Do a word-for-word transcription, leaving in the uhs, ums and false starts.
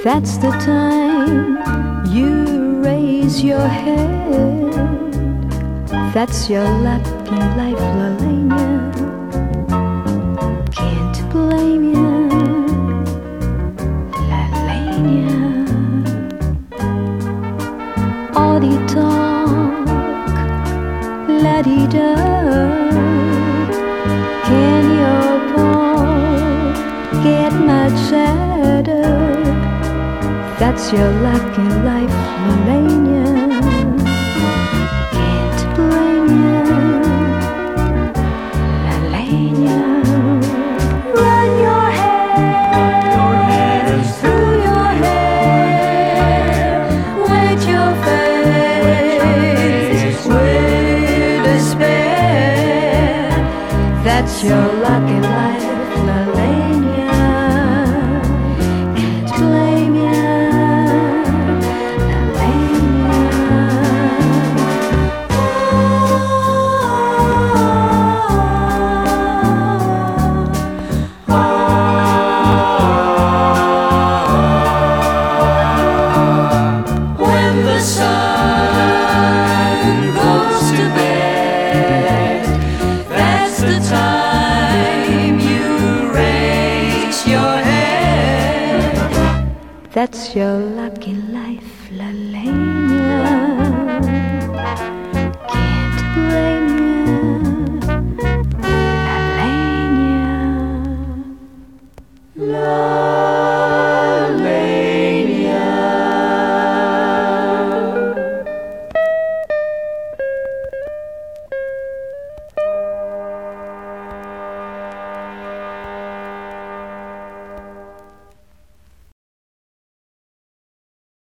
That's the time you raise your head. That's your lucky life, Lalania. Can't blame you, Lalania. Audie talk, la-dee-da. Can your paw get much sadder? That's your lucky life, Lalania. Can't blame you, Lalania. Run your hair through your hair, wet your face with despair. That's your lucky life, Lalania. Can't blame you. That's your lucky life, Lalania.